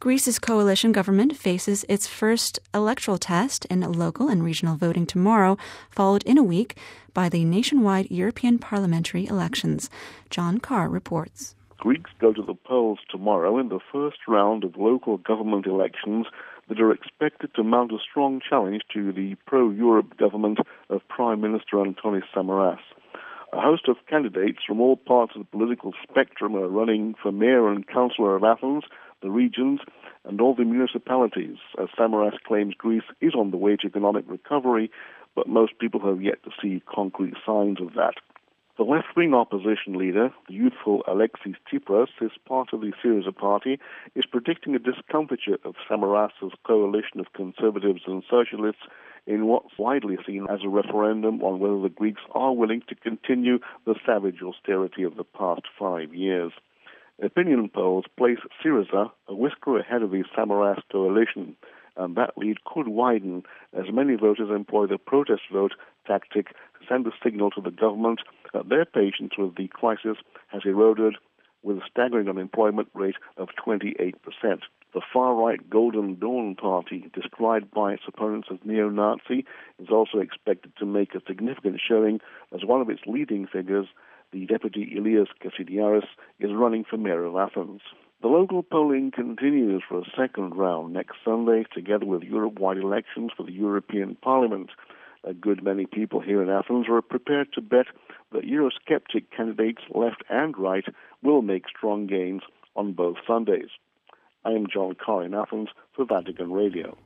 Greece's coalition government faces its first electoral test in local and regional voting tomorrow, followed in a week by the nationwide European parliamentary elections. John Carr reports. Greeks go to the polls tomorrow in the first round of local government elections that are expected to mount a strong challenge to the pro-Europe government of Prime Minister Antonis Samaras. A host of candidates from all parts of the political spectrum are running for mayor and councillor of Athens, the regions, and all the municipalities, as Samaras claims Greece is on the way to economic recovery, but most people have yet to see concrete signs of that. The left-wing opposition leader, the youthful Alexis Tsipras, is part of the Syriza party, is predicting a discomfiture of Samaras' coalition of conservatives and socialists in what's widely seen as a referendum on whether the Greeks are willing to continue the savage austerity of the past 5 years. Opinion polls place Syriza a whisker ahead of the Samaras coalition, and that lead could widen as many voters employ the protest vote tactic to send a signal to the government that their patience with the crisis has eroded, with a staggering unemployment rate of 28%. The far-right Golden Dawn party, described by its opponents as neo-Nazi, is also expected to make a significant showing as one of its leading figures, the deputy Ilias Kasidiaris, is running for mayor of Athens. The local polling continues for a second round next Sunday, together with Europe-wide elections for the European Parliament. A good many people here in Athens are prepared to bet that Eurosceptic candidates left and right will make strong gains on both Sundays. I am John Carr in Athens for Vatican Radio.